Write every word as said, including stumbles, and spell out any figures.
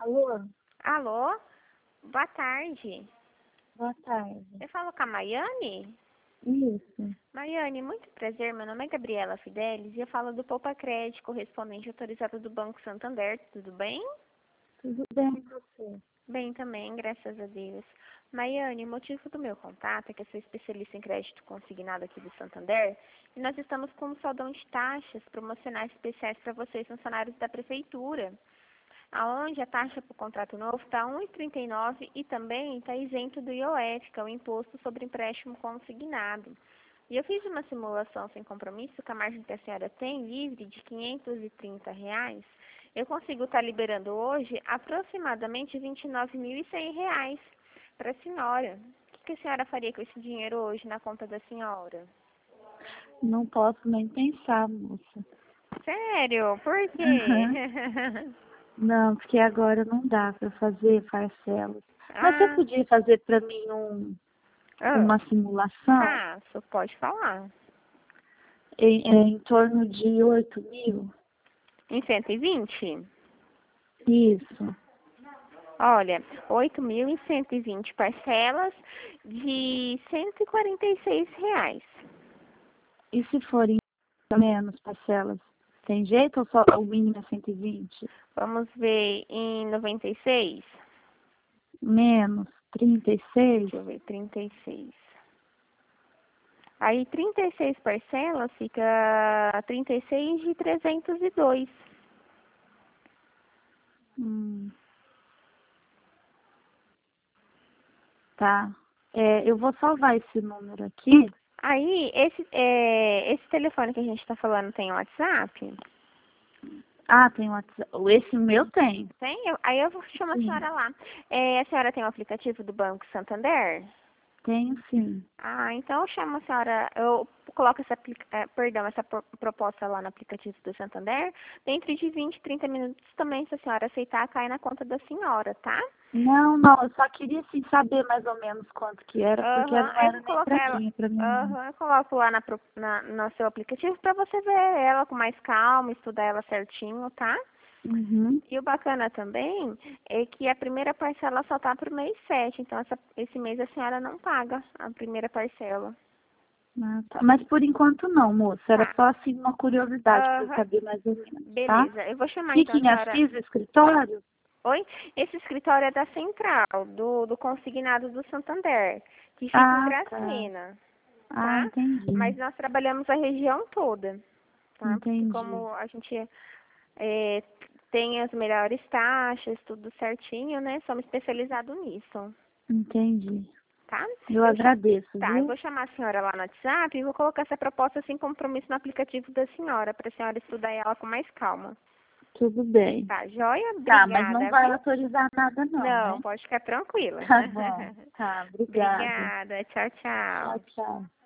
Alô? Alô? Boa tarde. Boa tarde. Eu falo com a Maiane? Isso. Maiane, muito prazer. Meu nome é Gabriela Fidelis e eu falo do Poupa Crédito, correspondente autorizado do Banco Santander. Tudo bem? Tudo bem com você? Bem também, graças a Deus. Maiane, o motivo do meu contato é que eu sou especialista em crédito consignado aqui do Santander e nós estamos com um saldão de taxas promocionais especiais para vocês, funcionários da Prefeitura, aonde a taxa para o contrato novo está um vírgula trinta e nove por cento e também está isento do I O F, que é o Imposto sobre Empréstimo Consignado. E eu fiz uma simulação sem compromisso, com a margem que a senhora tem, livre, de quinhentos e trinta reais. Eu consigo estar liberando hoje aproximadamente vinte e nove mil e cem reais para a senhora. O que a senhora faria com esse dinheiro hoje na conta da senhora? Não posso nem pensar, moça. Sério? Por quê? Uhum. Não, porque agora não dá para fazer parcelas. Mas você ah, podia fazer para mim um, ah, uma simulação faço, pode falar. em, em torno de oito mil? Em cento e vinte? Isso. Olha, oito mil e cento e vinte parcelas de cento e quarenta e seis reais. E se forem menos parcelas? Tem jeito ou só o mínimo é cento e vinte? Vamos ver em noventa e seis? Menos trinta e seis? Deixa eu ver, trinta e seis. Aí trinta e seis parcelas fica trinta e seis de trezentos e dois. Hum. Tá. É, eu vou salvar esse número aqui. Aí, esse, é, esse telefone que a gente está falando tem WhatsApp? Ah, tem WhatsApp. Esse meu tem. Tem? Eu, aí eu vou chamar a Sim. senhora lá. É, a senhora tem o aplicativo do Banco Santander? Tenho sim. Ah, então eu chamo a senhora, eu coloco essa, aplica- eh, perdão, essa pro- proposta lá no aplicativo do Santander. Dentro de vinte, trinta minutos também, se a senhora aceitar, cai na conta da senhora, tá? Não, não, eu só queria assim, saber mais ou menos quanto que era, porque Aham, não aí eu era vou nem pra colocar ela, mim, é pra minha mãe. aham, eu coloco lá na, pro- na- no seu aplicativo pra você ver ela com mais calma, estudar ela certinho, tá? Uhum. E o bacana também é que a primeira parcela só tá pro mês sete, então essa, esse mês a senhora não paga a primeira parcela. Ah, tá. Mas por enquanto não, moça. Era Tá. só assim uma curiosidade pra eu Aham. saber mais ou menos, tá? Beleza, eu vou chamar Fica então a em senhora. Assis, escritório? Oi? Esse escritório é da Central, do, do consignado do Santander, que fica em Ah, tá. Gracena, Ah, tá? entendi. Mas nós trabalhamos a região toda, tá? Porque Entendi. como a gente é, tem as melhores taxas, tudo certinho, né? Somos especializados nisso, Entendi. tá? Eu Eu, cha- agradeço, tá, eu viu? vou chamar a senhora lá no WhatsApp e vou colocar essa proposta sem compromisso no aplicativo da senhora, para a senhora estudar ela com mais calma. Tudo bem. Tá, joia? Tá, mas não Obrigada, vai viu? autorizar nada não, Não, né? pode ficar tranquila. Tá bom. Tá, obrigada. Obrigada. Tchau, Tchau, tchau. tchau.